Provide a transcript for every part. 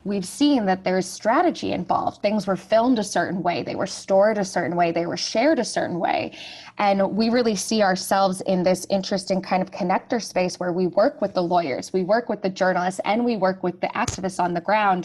we've seen that there's strategy involved. Things were filmed a certain way, they were stored a certain way, they were shared a certain way. And we really see ourselves in this interesting kind of connector space where we work with the lawyers, we work with the journalists, and we work with the activists on the ground.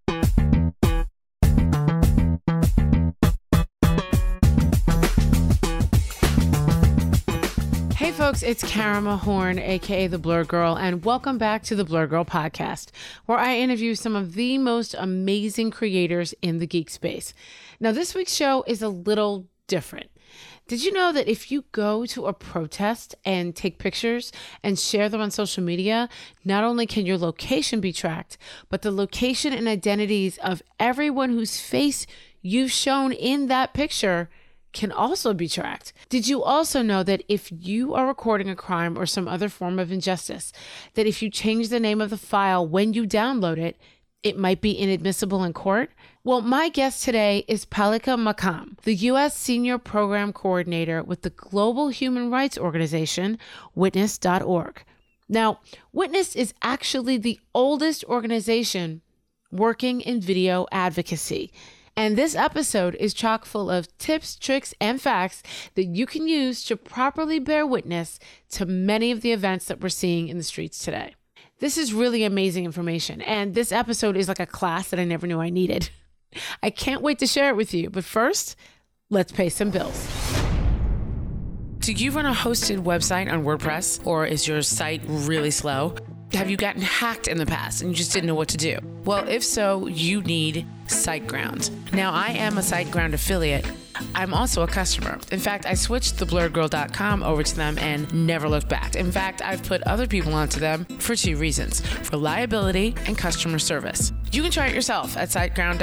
Hey folks, it's Kara Mahorn, aka The Blur Girl, and welcome back to The Blur Girl podcast, where I interview some of the most amazing creators in the geek space. Now, this week's show is a little different. Did you know that if you go to a protest and take pictures and share them on social media, not only can your location be tracked, but the location and identities of everyone whose face you've shown in that picture can also be tracked? Did you also know that if you are recording a crime or some other form of injustice, that if you change the name of the file when you download it, it might be inadmissible in court? Well, my guest today is Palika Makam, the U.S. Senior Program Coordinator with the global human rights organization, Witness.org. Now, Witness is actually the oldest organization working in video advocacy. And this episode is chock full of tips, tricks, and facts that you can use to properly bear witness to many of the events that we're seeing in the streets today. This is really amazing information, and this episode is like a class that I never knew I needed. I can't wait to share it with you, but first, let's pay some bills. Do you run a hosted website on WordPress, or is your site really slow? Have you gotten hacked in the past and you just didn't know what to do? Well, if so, you need SiteGround. Now, I am a SiteGround affiliate. I'm also a customer. In fact, I switched theblurredgirl.com over to them and never looked back. In fact, I've put other people onto them for two reasons: reliability and customer service. You can try it yourself at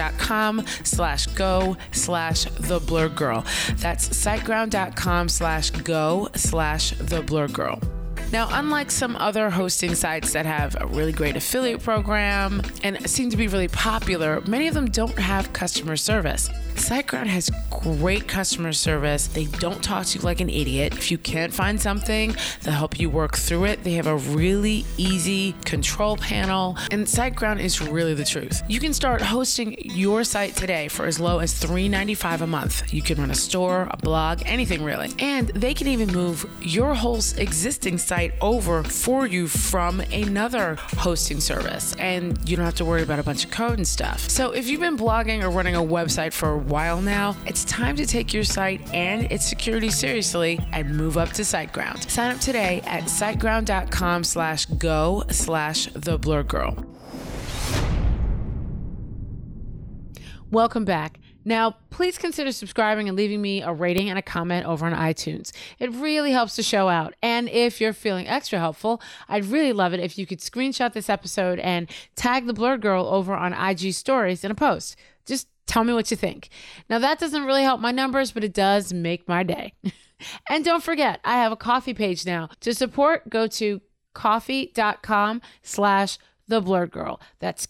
siteground.com/go/theblurredgirl. That's siteground.com/go/theblurredgirl. Now, unlike some other hosting sites that have a really great affiliate program and seem to be really popular, many of them don't have customer service. SiteGround has great customer service. They don't talk to you like an idiot. If you can't find something, they'll help you work through it. They have a really easy control panel, and SiteGround is really the truth. You can start hosting your site today for as low as $3.95 a month. You can run a store, a blog, anything really. And they can even move your whole existing site over for you from another hosting service, and you don't have to worry about a bunch of code and stuff. So if you've been blogging or running a website for a while now, it's time to take your site and its security seriously and move up to SiteGround. Sign up today at siteground.com/go/theblurredgirl. Welcome back. Now, please consider subscribing and leaving me a rating and a comment over on iTunes. It really helps the show out. And if you're feeling extra helpful, I'd really love it if you could screenshot this episode and tag the Blurred Girl over on IG Stories in a post. Just tell me what you think. Now, that doesn't really help my numbers, but it does make my day. And don't forget, I have a Ko-fi page now. To support, go to ko-fi.com/theblurredgirl. That's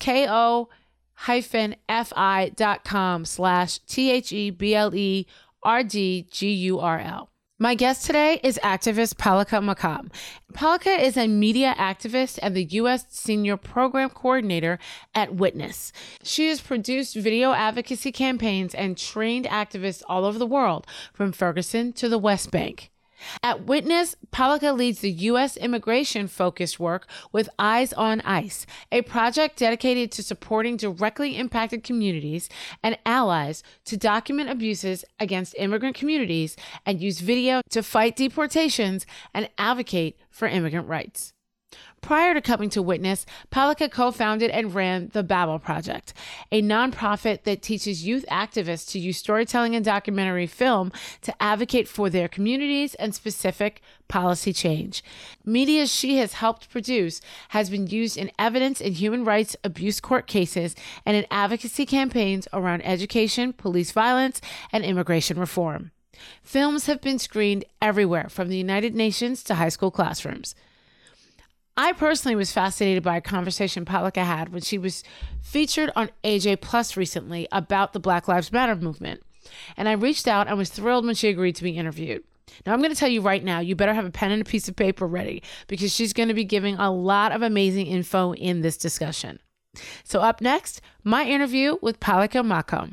ko-fi.com/THEBLERDGURL. My guest today is activist Palika Makam. Palika is a media activist and the U.S. Senior Program Coordinator at Witness. She has produced video advocacy campaigns and trained activists all over the world, from Ferguson to the West Bank. At Witness, Palika leads the U.S. immigration-focused work with Eyes on ICE, a project dedicated to supporting directly impacted communities and allies to document abuses against immigrant communities and use video to fight deportations and advocate for immigrant rights. Prior to coming to Witness, Palika co-founded and ran the Babel Project, a nonprofit that teaches youth activists to use storytelling and documentary film to advocate for their communities and specific policy change. Media she has helped produce has been used in evidence and human rights abuse court cases and in advocacy campaigns around education, police violence, and immigration reform. Films have been screened everywhere, from the United Nations to high school classrooms. I personally was fascinated by a conversation Palika had when she was featured on AJ Plus recently about the Black Lives Matter movement. And I reached out and was thrilled when she agreed to be interviewed. Now, I'm going to tell you right now, you better have a pen and a piece of paper ready, because she's going to be giving a lot of amazing info in this discussion. So up next, my interview with Palika Makam.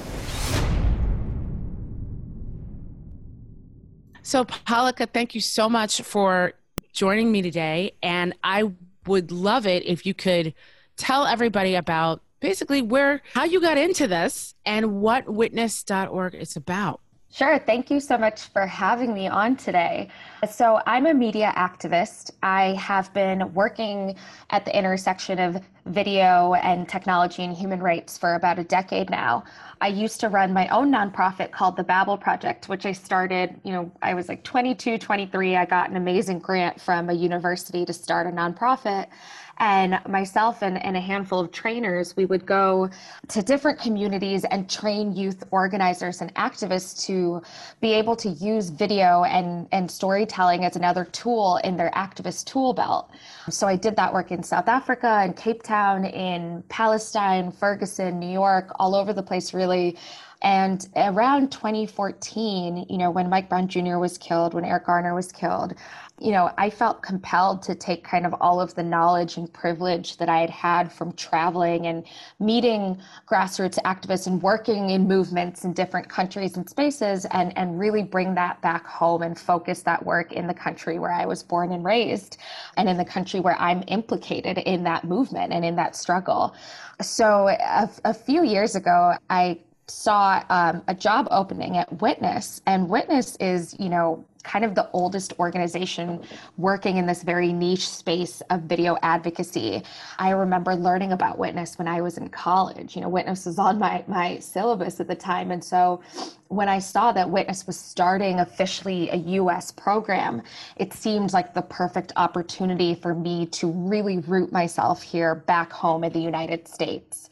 So Palika, thank you so much for joining me today. And I would love it if you could tell everybody about basically how you got into this and what witness.org is about. Sure. Thank you so much for having me on today. So I'm a media activist. I have been working at the intersection of video and technology and human rights for about a decade now. I used to run my own nonprofit called the Babel Project, which I started, I was like 22, 23. I got an amazing grant from a university to start a nonprofit. And myself and a handful of trainers, we would go to different communities and train youth organizers and activists to be able to use video and storytelling as another tool in their activist tool belt. So I did that work in South Africa and Cape Town, in Palestine, Ferguson, New York, all over the place, really. And around 2014, when Mike Brown Jr. was killed, when Eric Garner was killed, I felt compelled to take kind of all of the knowledge and privilege that I had had from traveling and meeting grassroots activists and working in movements in different countries and spaces, and really bring that back home and focus that work in the country where I was born and raised, and in the country where I'm implicated in that movement and in that struggle. So a few years ago, I saw a job opening at Witness, and Witness is, kind of the oldest organization working in this very niche space of video advocacy. I remember learning about Witness when I was in college. Witness was on my syllabus at the time. And so when I saw that Witness was starting officially a US program, it seemed like the perfect opportunity for me to really root myself here back home in the United States.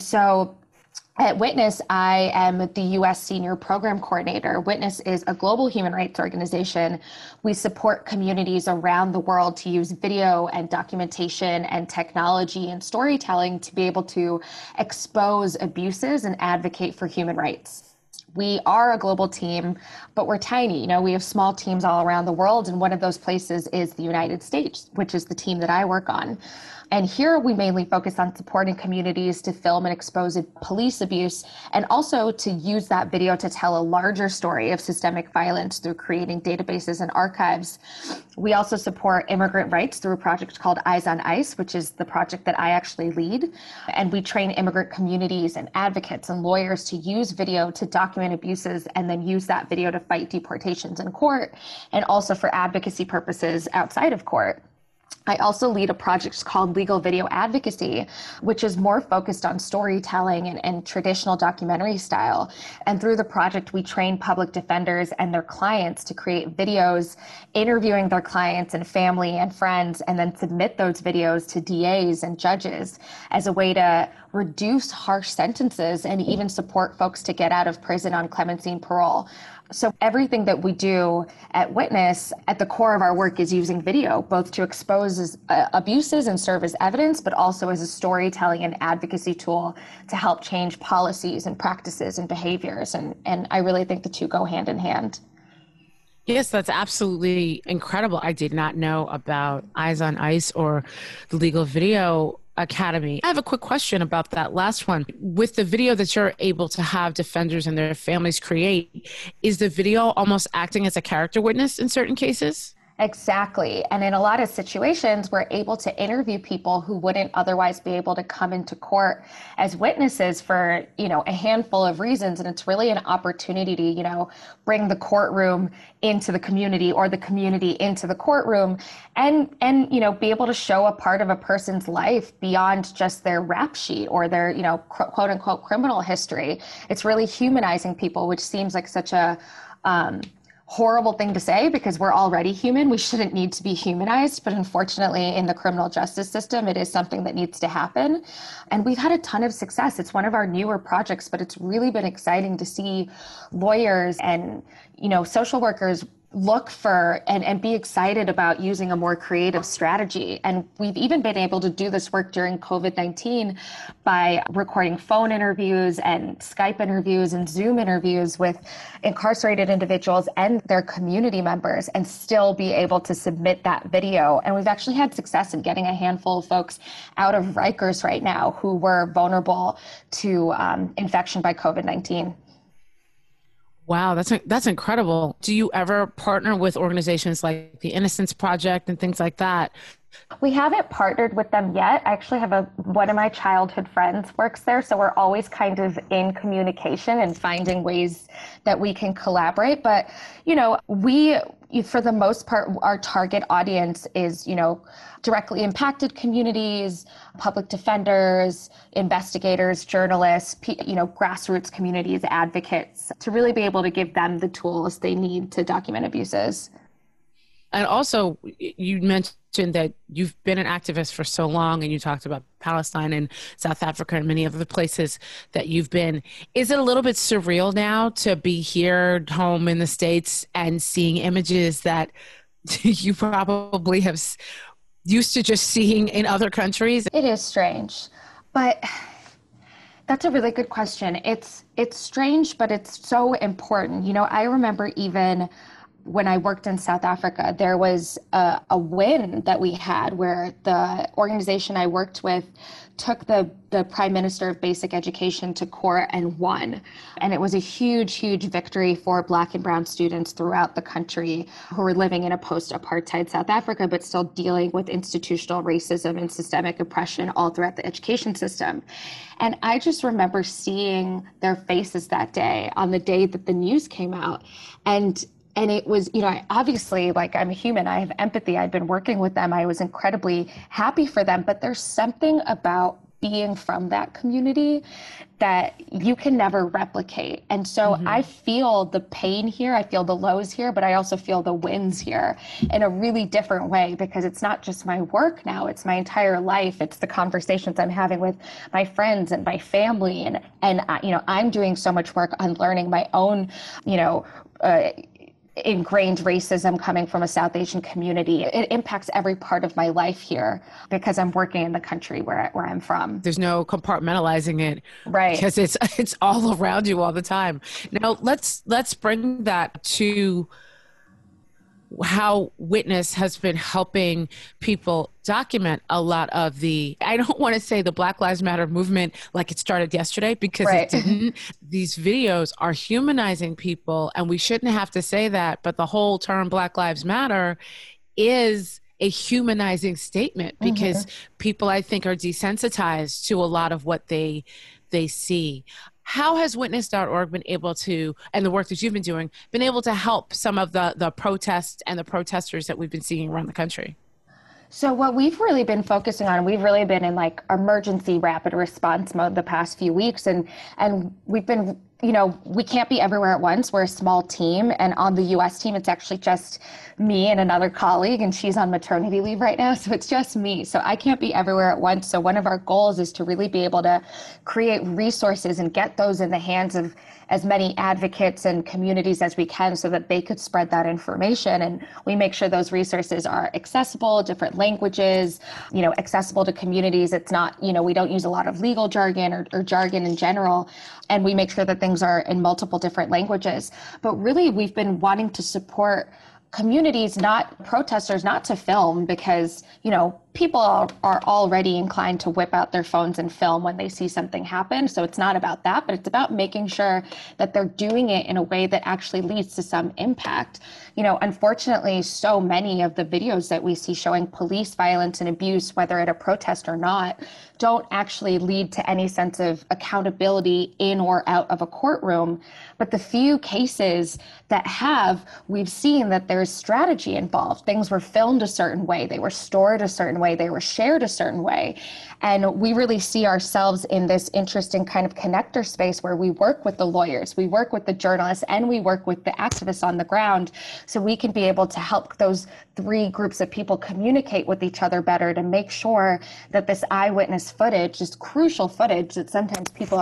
So at Witness, I am the U.S. Senior Program Coordinator. Witness is a global human rights organization. We support communities around the world to use video and documentation and technology and storytelling to be able to expose abuses and advocate for human rights. We are a global team, but we're tiny. We have small teams all around the world, and one of those places is the United States, which is the team that I work on. And here we mainly focus on supporting communities to film and expose police abuse, and also to use that video to tell a larger story of systemic violence through creating databases and archives. We also support immigrant rights through a project called Eyes on ICE, which is the project that I actually lead. And we train immigrant communities and advocates and lawyers to use video to document abuses and then use that video to fight deportations in court, and also for advocacy purposes outside of court. I also lead a project called Legal Video Advocacy, which is more focused on storytelling and traditional documentary style. And through the project, we train public defenders and their clients to create videos interviewing their clients and family and friends, and then submit those videos to DAs and judges as a way to reduce harsh sentences and even support folks to get out of prison on clemency and parole. So everything that we do at Witness, at the core of our work, is using video, both to expose abuses and serve as evidence, but also as a storytelling and advocacy tool to help change policies and practices and behaviors. And I really think the two go hand in hand. Yes, that's absolutely incredible. I did not know about Eyes on ICE or the Legal Video Academy. I have a quick question about that last one. With the video that you're able to have defenders and their families create, is the video almost acting as a character witness in certain cases? Exactly. And in a lot of situations, we're able to interview people who wouldn't otherwise be able to come into court as witnesses for, a handful of reasons. And it's really an opportunity to, bring the courtroom into the community, or the community into the courtroom, and be able to show a part of a person's life beyond just their rap sheet or their, quote unquote criminal history. It's really humanizing people, which seems like such a, horrible thing to say, because we're already human. We shouldn't need to be humanized. But unfortunately, in the criminal justice system, it is something that needs to happen. And we've had a ton of success. It's one of our newer projects, but it's really been exciting to see lawyers and, social workers look for and be excited about using a more creative strategy. And we've even been able to do this work during COVID-19 by recording phone interviews and Skype interviews and Zoom interviews with incarcerated individuals and their community members, and still be able to submit that video. And we've actually had success in getting a handful of folks out of Rikers right now who were vulnerable to infection by COVID-19. Wow, that's incredible. Do you ever partner with organizations like the Innocence Project and things like that? We haven't partnered with them yet. I actually have one of my childhood friends works there, so we're always kind of in communication and finding ways that we can collaborate. But, we, for the most part, our target audience is, directly impacted communities, public defenders, investigators, journalists, grassroots communities, advocates, to really be able to give them the tools they need to document abuses. And also, you mentioned that you've been an activist for so long, and you talked about Palestine and South Africa and many other places that you've been. Is it a little bit surreal now to be here home in the States and seeing images that you probably have used to just seeing in other countries? It is strange, but that's a really good question. It's strange, but it's so important. I remember even when I worked in South Africa, there was a win that we had where the organization I worked with took the Prime Minister of Basic Education to court and won. And it was a huge, huge victory for Black and Brown students throughout the country who were living in a post-apartheid South Africa, but still dealing with institutional racism and systemic oppression all throughout the education system. And I just remember seeing their faces that day, on the day that the news came out. And it was, obviously, like, I'm a human, I have empathy. I'd been working with them. I was incredibly happy for them. But there's something about being from that community that you can never replicate. And so I feel the pain here, I feel the lows here, but I also feel the wins here in a really different way, because it's not just my work now, it's my entire life. It's the conversations I'm having with my friends and my family. And I'm doing so much work on learning my own, ingrained racism coming from a South Asian community. It impacts every part of my life here because I'm working in the country where I'm from. There's no compartmentalizing it, right? Because it's all around you all the time. Now let's bring that to how Witness has been helping people document a lot of I don't want to say the Black Lives Matter movement like it started yesterday, because right. It didn't. These videos are humanizing people, and we shouldn't have to say that, but the whole term Black Lives Matter is a humanizing statement, because people, I think, are desensitized to a lot of what they see. How has Witness.org been able to, and the work that you've been doing, been able to help some of the protests and the protesters that we've been seeing around the country? So what we've really been focusing on, we've really been in like emergency rapid response mode the past few weeks. And we've been, we can't be everywhere at once. We're a small team. And on the US team, it's actually just me and another colleague, and she's on maternity leave right now. So it's just me. So I can't be everywhere at once. So one of our goals is to really be able to create resources and get those in the hands of as many advocates and communities as we can, so that they could spread that information. And we make sure those resources are accessible, different languages, accessible to communities. It's not, we don't use a lot of legal jargon or jargon in general. And we make sure that things are in multiple different languages. But really, we've been wanting to support communities, not protesters, not to film, because, people are already inclined to whip out their phones and film when they see something happen. So it's not about that, but it's about making sure that they're doing it in a way that actually leads to some impact. Unfortunately, so many of the videos that we see showing police violence and abuse, whether at a protest or not, don't actually lead to any sense of accountability in or out of a courtroom. But the few cases that have, we've seen that there's strategy involved. Things were filmed a certain way, they were stored a certain way, they were shared a certain way. And we really see ourselves in this interesting kind of connector space where we work with the lawyers, we work with the journalists, and we work with the activists on the ground, so we can be able to help those three groups of people communicate with each other better, to make sure that this eyewitness footage, just crucial footage that sometimes people are,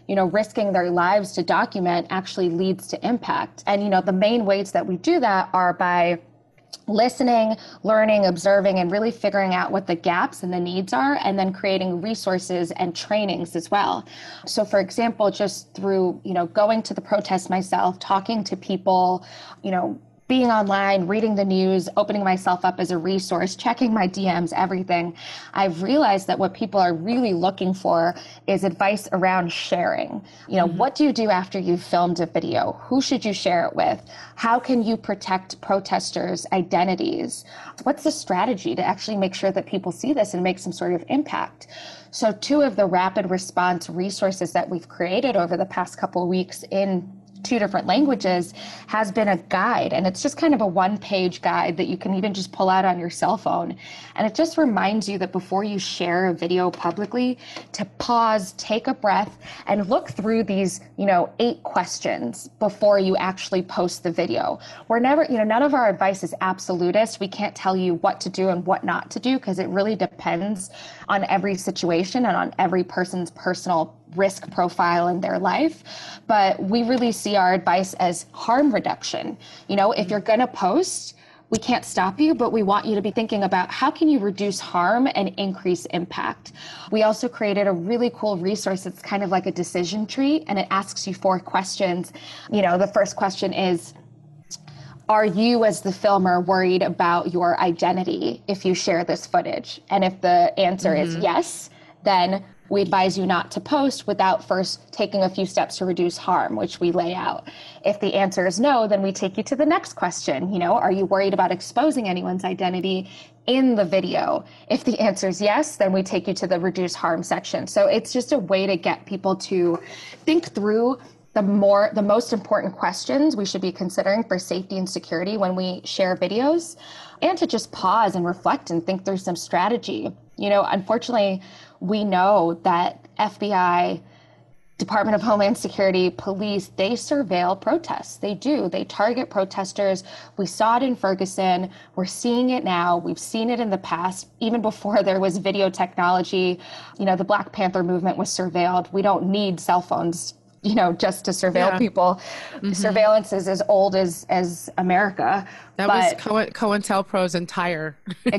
risking their lives to document actually leads to impact. And, the main ways that we do that are by listening, learning, observing, and really figuring out what the gaps and the needs are, and then creating resources and trainings as well. So for example, just through, going to the protest myself, talking to people, being online, reading the news, opening myself up as a resource, checking my DMs, everything, I've realized that what people are really looking for is advice around sharing. What do you do after you've filmed a video? Who should you share it with? How can you protect protesters' identities? What's the strategy to actually make sure that people see this and make some sort of impact? So 2 of the rapid response resources that we've created over the past couple of weeks in 2 different languages has been a guide. And it's just kind of a 1-page guide that you can even just pull out on your cell phone. And it just reminds you that before you share a video publicly, to pause, take a breath, and look through these, 8 questions before you actually post the video. We're never, none of our advice is absolutist. We can't tell you what to do and what not to do, because it really depends on every situation and on every person's personal risk profile in their life. But we really see our advice as harm reduction. If you're going to post, we can't stop you, but we want you to be thinking about how can you reduce harm and increase impact. We also created a really cool resource. It's kind of like a decision tree, and it asks you 4 questions. The first question is, are you as the filmer worried about your identity if you share this footage? And if the answer is yes, then we advise you not to post without first taking a few steps to reduce harm, which we lay out. If the answer is no, then we take you to the next question. Are you worried about exposing anyone's identity in the video? If the answer is yes, then we take you to the reduce harm section. So it's just a way to get people to think through the most important questions we should be considering for safety and security when we share videos, and to just pause and reflect and think through some strategy. Unfortunately, we know that FBI, Department of Homeland Security, police, they surveil protests. They do. They target protesters. We saw it in Ferguson. We're seeing it now. We've seen it in the past, even before there was video technology. The Black Panther movement was surveilled. We don't need cell phones, just to surveil people. Surveillance is as old as America. That was COINTELPRO's entire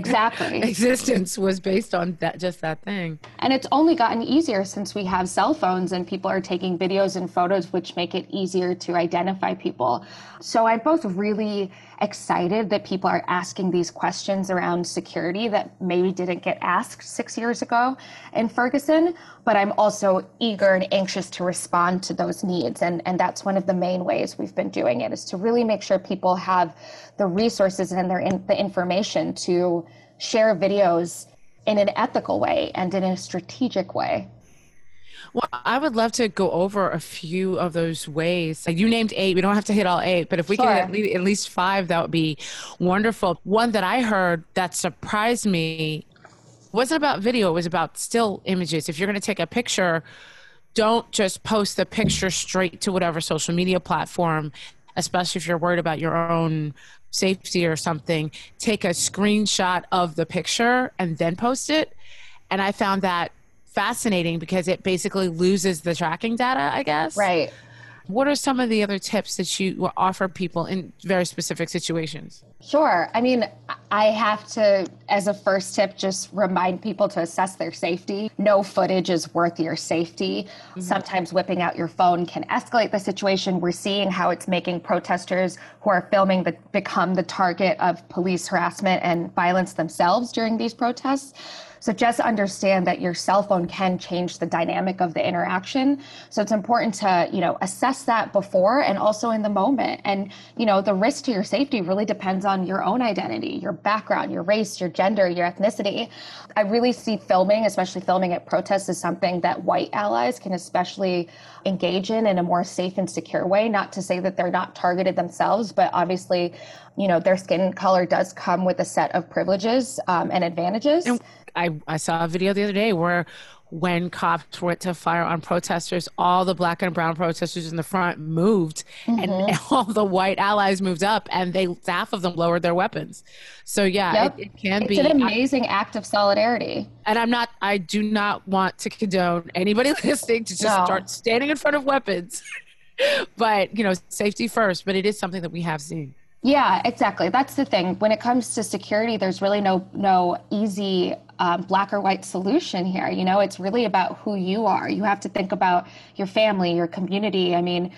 existence was based on that thing. And it's only gotten easier since we have cell phones and people are taking videos and photos, which make it easier to identify people. So I'm both really excited that people are asking these questions around security that maybe didn't get asked 6 years ago in Ferguson, but I'm also eager and anxious to respond to those needs. And that's one of the main ways we've been doing it, is to really make sure people have the resources and the information to share videos in an ethical way and in a strategic way. Well, I would love to go over a few of those ways. Like, you named 8. We don't have to hit all 8, but if we can at least 5, that would be wonderful. One that I heard that surprised me wasn't about video. It was about still images. If you're going to take a picture, don't just post the picture straight to whatever social media platform, especially if you're worried about your own safety or something. Take a screenshot of the picture and then post it. And I found that fascinating because it basically loses the tracking data, I guess. Right. What are some of the other tips that you offer people in very specific situations? Sure. I mean, I have to, as a first tip, just remind people to assess their safety. No footage is worth your safety. Sometimes whipping out your phone can escalate the situation. We're seeing how it's making protesters who are filming become the target of police harassment and violence themselves during these protests. So just understand that your cell phone can change the dynamic of the interaction. So it's important to, assess that before and also in the moment. And, the risk to your safety really depends on your own identity, your background, your race, your gender, your ethnicity. I really see filming, especially filming at protests, as something that white allies can especially engage in a more safe and secure way. Not to say that they're not targeted themselves, but obviously, their skin color does come with a set of privileges and advantages. I saw a video the other day where when cops went to fire on protesters, all the black and brown protesters in the front moved and all the white allies moved up, and half of them lowered their weapons. So yeah, Yep. it can It's be an amazing act of solidarity. and I do not want to condone anybody listening to just No. start standing in front of weapons, but safety first, but it is something that we have seen. Yeah, exactly. That's the thing. When it comes to security, there's really no easy black or white solution here. It's really about who you are. You have to think about your family, your community. I mean,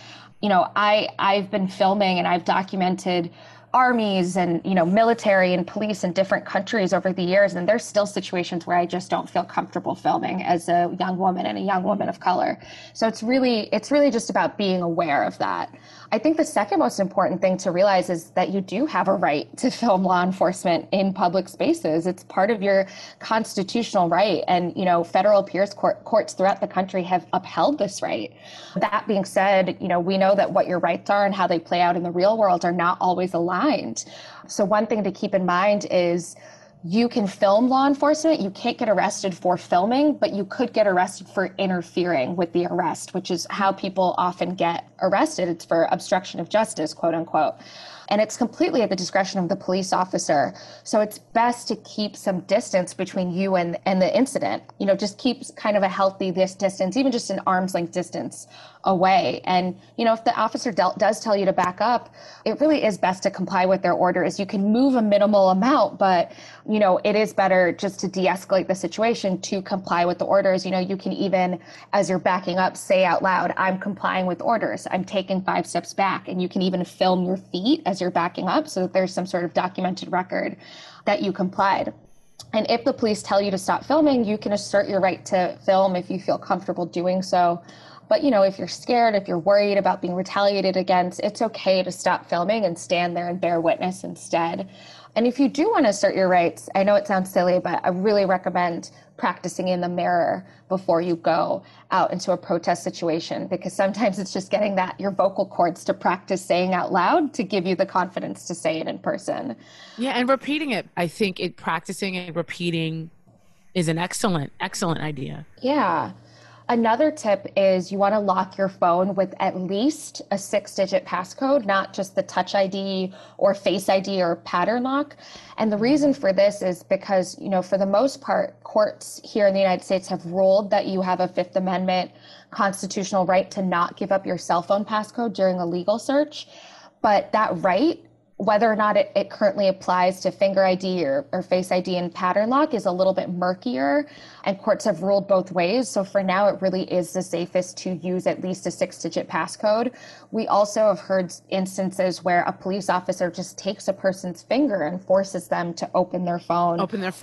I've been filming and I've documented armies and military and police in different countries over the years, and there's still situations where I just don't feel comfortable filming as a young woman and a young woman of color. So it's really just about being aware of that. I think the second most important thing to realize is that you do have a right to film law enforcement in public spaces. It's part of your constitutional right, and federal appeals courts throughout the country have upheld this right. That being said, we know that what your rights are and how they play out in the real world are not always aligned. So one thing to keep in mind is you can film law enforcement. You can't get arrested for filming, but you could get arrested for interfering with the arrest, which is how people often get arrested. It's for obstruction of justice, quote unquote. And it's completely at the discretion of the police officer. So it's best to keep some distance between you and the incident. Just keep kind of a healthy distance, even just an arm's length distance away. And, if the officer does tell you to back up, it really is best to comply with their orders. You can move a minimal amount, but, it is better just to de-escalate the situation to comply with the orders. You can even, as you're backing up, say out loud, I'm complying with orders. I'm taking 5 steps back. And you can even film your feet as you're backing up so that there's some sort of documented record that you complied. And if the police tell you to stop filming, you can assert your right to film if you feel comfortable doing so. But, if you're scared, if you're worried about being retaliated against, it's okay to stop filming and stand there and bear witness instead. And if you do want to assert your rights, I know it sounds silly, but I really recommend practicing in the mirror before you go out into a protest situation, because sometimes it's just getting your vocal cords to practice saying out loud to give you the confidence to say it in person. Yeah, and repeating it. I think practicing and repeating is an excellent idea. Yeah. Another tip is you want to lock your phone with at least a 6-digit passcode, not just the Touch ID or Face ID or pattern lock. And the reason for this is because, for the most part, courts here in the United States have ruled that you have a Fifth Amendment constitutional right to not give up your cell phone passcode during a legal search. But that right, whether or not it currently applies to finger ID or Face ID and pattern lock, is a little bit murkier, and courts have ruled both ways. So for now, it really is the safest to use at least a 6-digit passcode. We also have heard instances where a police officer just takes a person's finger and forces them to open their phone.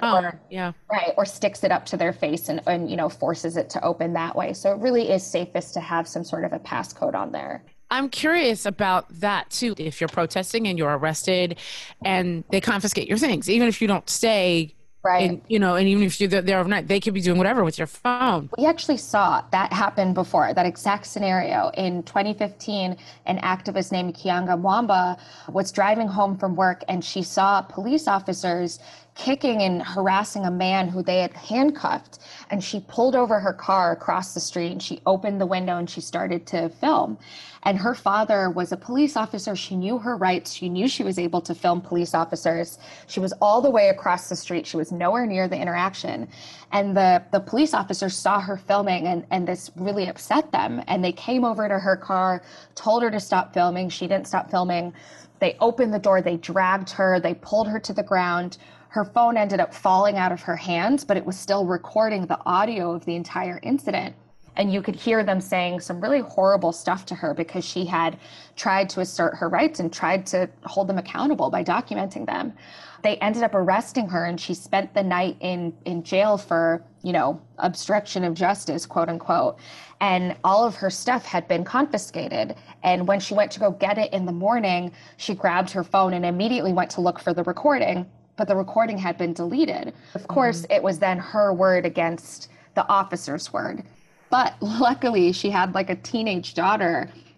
Yeah. Right, or sticks it up to their face and forces it to open that way. So it really is safest to have some sort of a passcode on there. I'm curious about that too. If you're protesting and you're arrested and they confiscate your things, even if you don't stay, right? And even if you're there overnight, they could be doing whatever with your phone. We actually saw that happen before, that exact scenario. In 2015, an activist named Kianga Mwamba was driving home from work, and she saw police officers kicking and harassing a man who they had handcuffed. And she pulled over her car across the street, and she opened the window and she started to film. And her father was a police officer. She knew her rights. She knew she was able to film police officers. She was all the way across the street. She was nowhere near the interaction. And the police officers saw her filming, and this really upset them. And they came over to her car, told her to stop filming. She didn't stop filming. They opened the door. They dragged her. They pulled her to the ground. Her phone ended up falling out of her hands, but it was still recording the audio of the entire incident. And you could hear them saying some really horrible stuff to her because she had tried to assert her rights and tried to hold them accountable by documenting them. They ended up arresting her, and she spent the night in jail for, obstruction of justice, quote unquote. And all of her stuff had been confiscated. And when she went to go get it in the morning, she grabbed her phone and immediately went to look for the recording, but the recording had been deleted. Of course, it was then her word against the officer's word. But luckily, she had like a teenage daughter,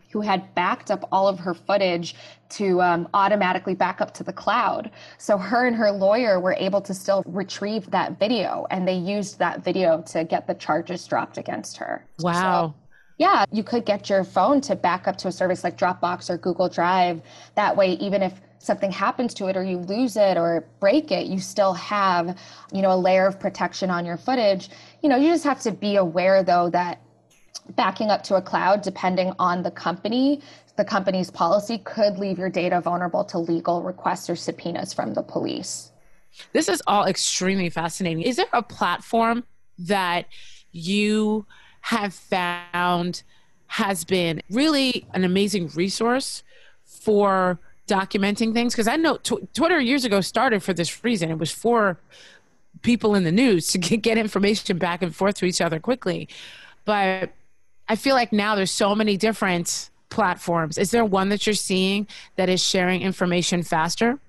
who had backed up all of her footage to automatically back up to the cloud. So her and her lawyer were able to still retrieve that video, and they used that video to get the charges dropped against her. Wow. So, yeah, you could get your phone to back up to a service like Dropbox or Google Drive. That way, even if something happens to it or you lose it or break it, you still have, a layer of protection on your footage. You just have to be aware, though, that backing up to a cloud, depending on the company's policy, could leave your data vulnerable to legal requests or subpoenas from the police. This is all extremely fascinating. Is there a platform that you have found has been really an amazing resource for documenting things? Because I know Twitter years ago started for this reason. It was for people in the news to get information back and forth to each other quickly. But I feel like now there's so many different platforms. Is there one that you're seeing that is sharing information faster?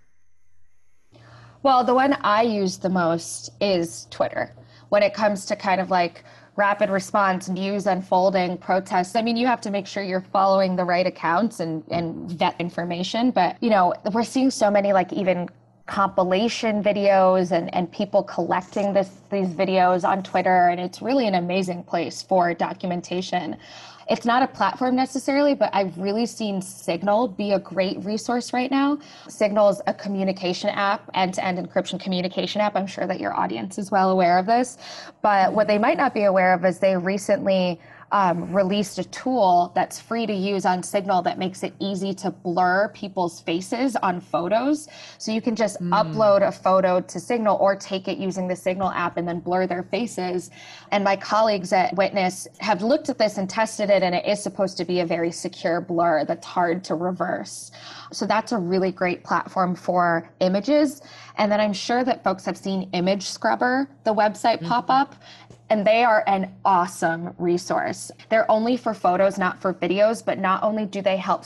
Well, the one I use the most is Twitter. When it comes to kind of like rapid response, news unfolding, protests, you have to make sure you're following the right accounts and vet information. But, we're seeing so many like even compilation videos and people collecting these videos on Twitter. And it's really an amazing place for documentation. It's not a platform necessarily, but I've really seen Signal be a great resource right now. Signal is a communication app, end-to-end encryption communication app. I'm sure that your audience is well aware of this. But what they might not be aware of is they recently released a tool that's free to use on Signal that makes it easy to blur people's faces on photos. So you can just upload a photo to Signal or take it using the Signal app and then blur their faces. And my colleagues at Witness have looked at this and tested it, and it is supposed to be a very secure blur that's hard to reverse. So that's a really great platform for images. And then I'm sure that folks have seen Image Scrubber, the website pop up. And they are an awesome resource. They're only for photos, not for videos, but not only do they help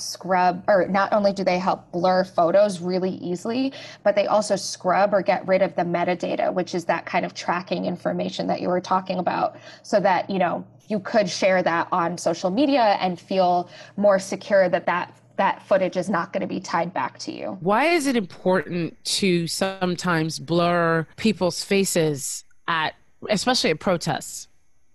blur photos really easily, but they also scrub or get rid of the metadata, which is that kind of tracking information that you were talking about, so that, you could share that on social media and feel more secure that footage is not going to be tied back to you. Why is it important to sometimes blur people's faces especially at protests?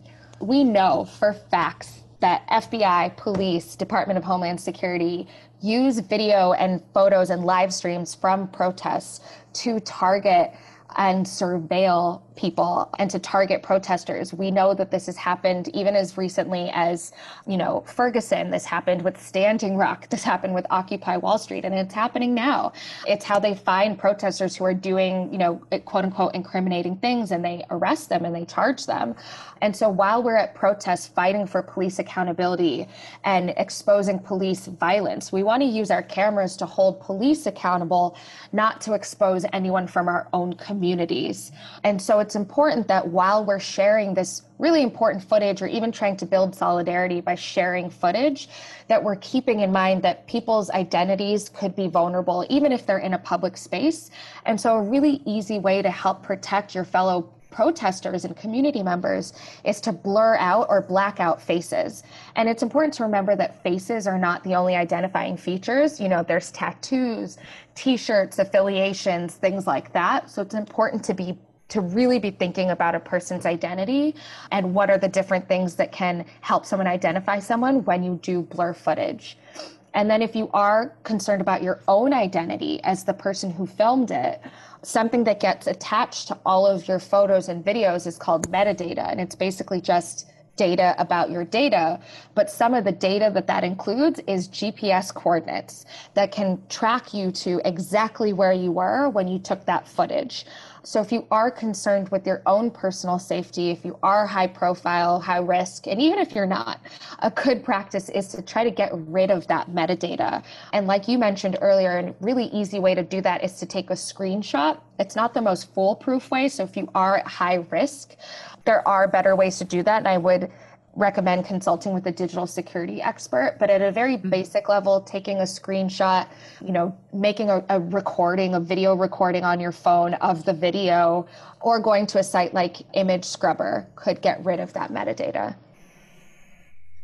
We know for facts that FBI, police, Department of Homeland Security use video and photos and live streams from protests to target and surveil people and to target protesters. We know that this has happened even as recently as, Ferguson. This happened with Standing Rock. This happened with Occupy Wall Street, and it's happening now. It's how they find protesters who are doing, quote unquote, incriminating things, and they arrest them and they charge them. And so while we're at protests fighting for police accountability and exposing police violence, we want to use our cameras to hold police accountable, not to expose anyone from our own communities. And so it's important that while we're sharing this really important footage, or even trying to build solidarity by sharing footage, that we're keeping in mind that people's identities could be vulnerable, even if they're in a public space. And so a really easy way to help protect your fellow protesters and community members is to blur out or black out faces. And it's important to remember that faces are not the only identifying features. There's tattoos, t-shirts, affiliations, things like that. So it's important to really be thinking about a person's identity and what are the different things that can help someone identify someone when you do blur footage. And then if you are concerned about your own identity as the person who filmed it, something that gets attached to all of your photos and videos is called metadata. And it's basically just data about your data. But some of the data that includes is GPS coordinates that can track you to exactly where you were when you took that footage. So if you are concerned with your own personal safety, if you are high profile, high risk, and even if you're not, a good practice is to try to get rid of that metadata. And like you mentioned earlier, a really easy way to do that is to take a screenshot. It's not the most foolproof way. So if you are at high risk, there are better ways to do that. And I would recommend consulting with a digital security expert. But at a very basic level, taking a screenshot, making a video recording on your phone of the video, or going to a site like Image Scrubber could get rid of that metadata.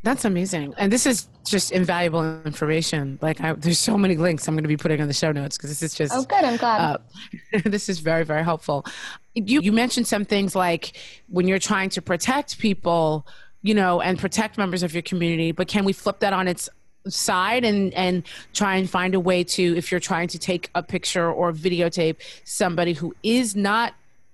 That's amazing. And this is just invaluable information. Like there's so many links I'm going to be putting on the show notes because this is Oh, just, good. I'm glad. this is very, very helpful. You mentioned some things like when you're trying to protect people, and protect members of your community, but can we flip that on its side and try and find a way to, if you're trying to take a picture or videotape somebody who is not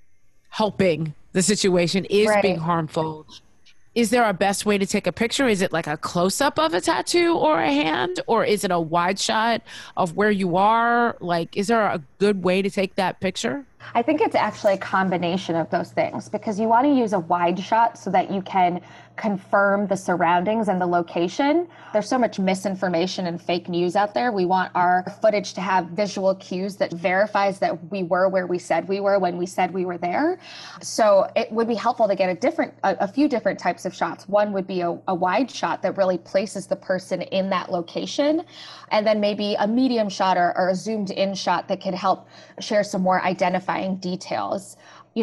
helping the situation, is being Right. harmful, is there a best way to take a picture? Is it like a close-up of a tattoo or a hand, or is it a wide shot of where you are? Like, is there a good way to take that picture? I think it's actually a combination of those things, because you want to use a wide shot so that you can confirm the surroundings and the location. There's so much misinformation and fake news out there. We want our footage to have visual cues that verifies that we were where we said we were when we said we were there. So it would be helpful to get a few different types of shots. One would be a wide shot that really places the person in that location, and then maybe a medium shot or a zoomed in shot that can help share some more identifying details.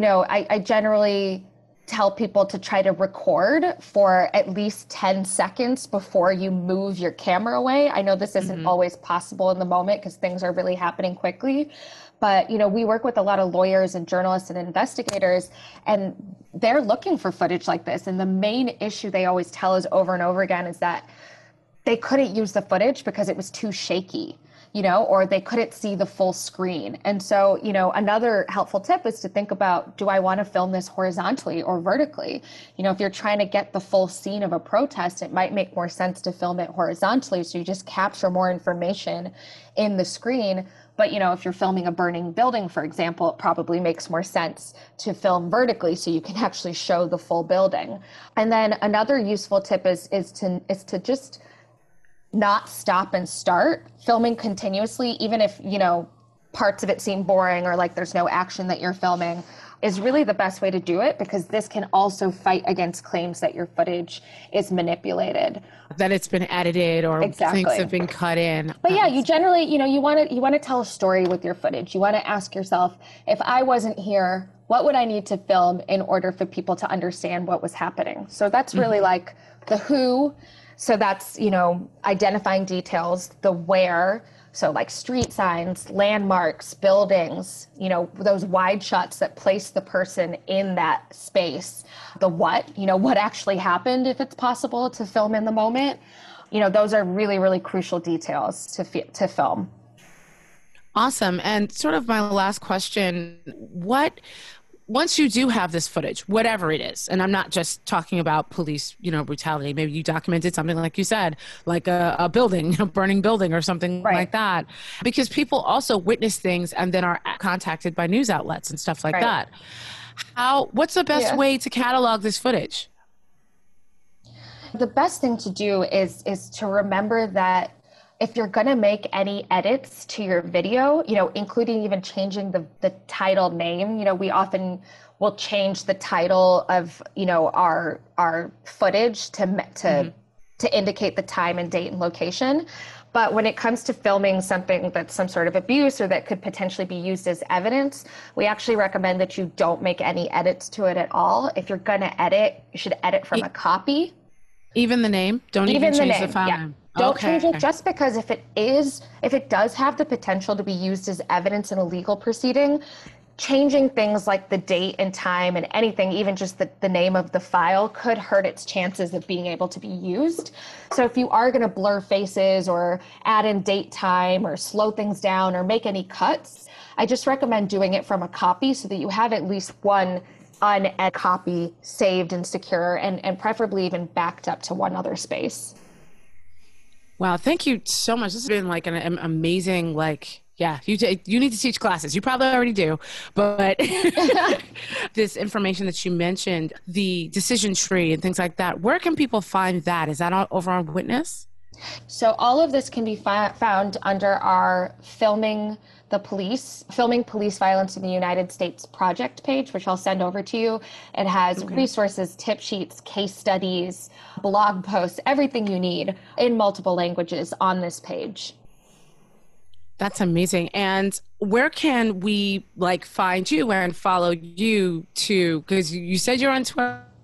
I generally tell people to try to record for at least 10 seconds before you move your camera away. I know this isn't always possible in the moment because things are really happening quickly. But, we work with a lot of lawyers and journalists and investigators, and they're looking for footage like this. And the main issue they always tell us over and over again is that they couldn't use the footage because it was too shaky, or they couldn't see the full screen. And so, another helpful tip is to think about, do I want to film this horizontally or vertically? If you're trying to get the full scene of a protest, it might make more sense to film it horizontally, so you just capture more information in the screen. But, if you're filming a burning building, for example, it probably makes more sense to film vertically so you can actually show the full building. And then another useful tip is to just not stop and start filming continuously, even if, parts of it seem boring or like there's no action that you're filming, is really the best way to do it, because this can also fight against claims that your footage is manipulated. That it's been edited or Exactly. things have been cut in. But yeah, you generally, you want to tell a story with your footage. You want to ask yourself, if I wasn't here, what would I need to film in order for people to understand what was happening? So that's really like the who. So that's, identifying details, the where. So like street signs, landmarks, buildings, those wide shots that place the person in that space. The what, what actually happened, if it's possible to film in the moment. Those are really, really crucial details to film. Awesome. And sort of my last question, once you do have this footage, whatever it is, and I'm not just talking about police, brutality, maybe you documented something like you said, like a building, a burning building or something like that, because people also witness things and then are contacted by news outlets and stuff like that. What's the best way to catalog this footage? The best thing to do is to remember that if you're going to make any edits to your video, including even changing the title name, we often will change the title of, our footage to indicate the time and date and location. But when it comes to filming something that's some sort of abuse or that could potentially be used as evidence, we actually recommend that you don't make any edits to it at all. If you're going to edit, you should edit from a copy. Even the name? Don't even change the file name? Don't change it, just because if it does have the potential to be used as evidence in a legal proceeding, changing things like the date and time and anything, even just the name of the file, could hurt its chances of being able to be used. So if you are going to blur faces or add in date, time, or slow things down or make any cuts, I just recommend doing it from a copy so that you have at least one unedited copy saved and secure, and preferably even backed up to one other space. Wow, thank you so much. This has been like an amazing, you need to teach classes. You probably already do, but this information that you mentioned, the decision tree and things like that, where can people find that? Is that over on Witness? So all of this can be found under our Filming Police Violence in the United States project page, which I'll send over to you. It has resources, tip sheets, case studies, blog posts, everything you need in multiple languages on this page. That's amazing. And where can we find you and follow you too? Because you said you're on Twitter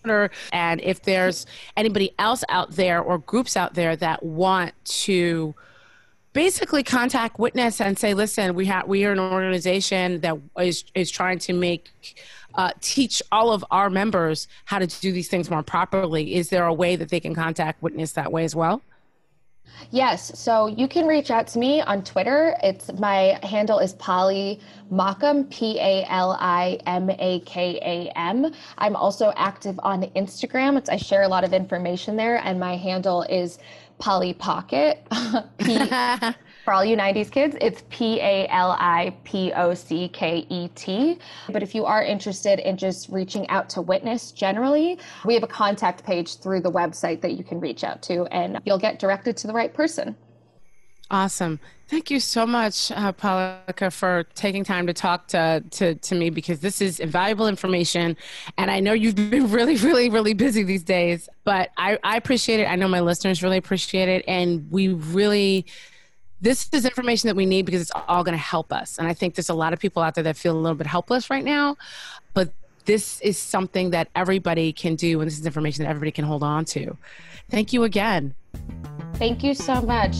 Twitter. And if there's anybody else out there or groups out there that want to basically contact Witness and say, listen, we are an organization that is trying to teach all of our members how to do these things more properly. Is there a way that they can contact Witness that way as well? Yes. So you can reach out to me on Twitter. My handle is Pali Makam, PALIMAKAM. I'm also active on Instagram. I share a lot of information there, and my handle is Polly Pocket. For all you 90s kids, it's PALIPOCKET. But if you are interested in just reaching out to Witness generally, we have a contact page through the website that you can reach out to, and you'll get directed to the right person. Awesome. Thank you so much, Palika, for taking time to talk to me, because this is invaluable information. And I know you've been really, really, really busy these days, but I appreciate it. I know my listeners really appreciate it. And this is information that we need because it's all going to help us. And I think there's a lot of people out there that feel a little bit helpless right now, but this is something that everybody can do. And this is information that everybody can hold on to. Thank you again. Thank you so much.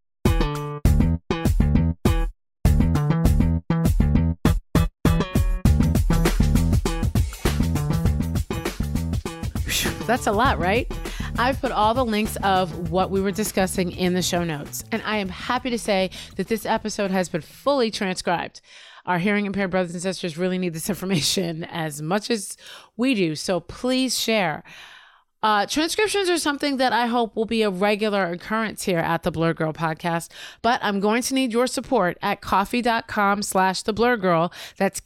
That's a lot, right? I've put all the links of what we were discussing in the show notes, and I am happy to say that this episode has been fully transcribed. Our hearing impaired brothers and sisters really need this information as much as we do, so please share. Transcriptions are something that I hope will be a regular occurrence here at the Blur Girl podcast, but I'm going to need your support at coffee.com/theblurgirl. That's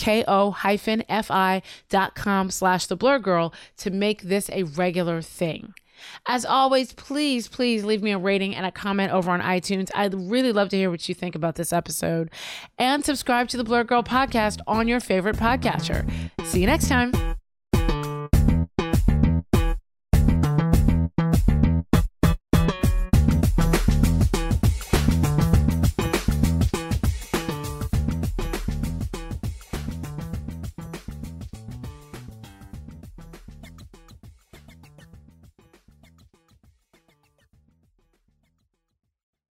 KOFI.com/theblurgirl to make this a regular thing. As always, please leave me a rating and a comment over on iTunes. I'd really love to hear what you think about this episode. And subscribe to the Blur Girl podcast on your favorite podcatcher. See you next time.